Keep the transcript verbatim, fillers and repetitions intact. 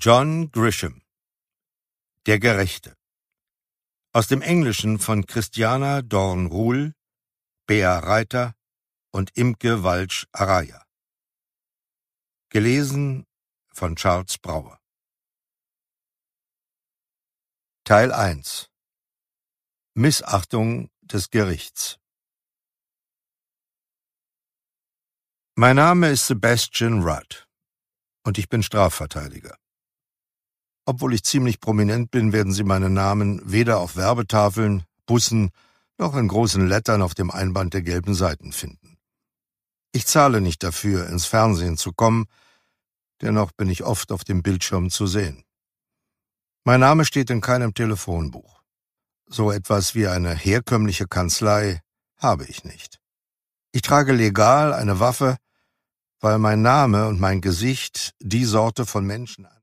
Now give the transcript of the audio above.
John Grisham. Der Gerechte. Aus dem Englischen von Christiana Dorn-Ruhl, Bea Reiter und Imke Walsch-Araya. Gelesen von Charles Brauer. Teil eins. Missachtung des Gerichts. Mein Name ist Sebastian Rudd und ich bin Strafverteidiger. Obwohl ich ziemlich prominent bin, werden Sie meinen Namen weder auf Werbetafeln, Bussen noch in großen Lettern auf dem Einband der gelben Seiten finden. Ich zahle nicht dafür, ins Fernsehen zu kommen, dennoch bin ich oft auf dem Bildschirm zu sehen. Mein Name steht in keinem Telefonbuch. So etwas wie eine herkömmliche Kanzlei habe ich nicht. Ich trage legal eine Waffe, weil mein Name und mein Gesicht die Sorte von Menschen